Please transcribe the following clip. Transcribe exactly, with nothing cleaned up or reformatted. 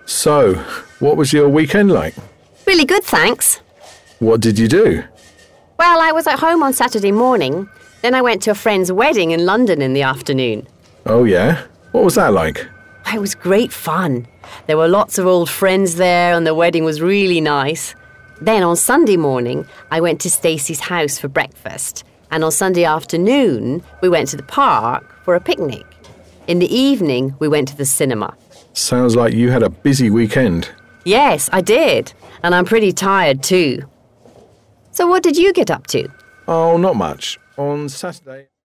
So, what was your weekend like? Really good, thanks. What did you do? Well, I was at home on Saturday morning. Then I went to a friend's wedding in London in the afternoon. Oh yeah? What was that like? It was great fun. There were lots of old friends there and the wedding was really nice. Then on Sunday morning, I went to Stacey's house for breakfast. And on Sunday afternoon, we went to the park for a picnic. In the evening, we went to the cinema. Sounds like you had a busy weekend. Yes, I did. And I'm pretty tired too. So what did you get up to? Oh, not much. On Saturday...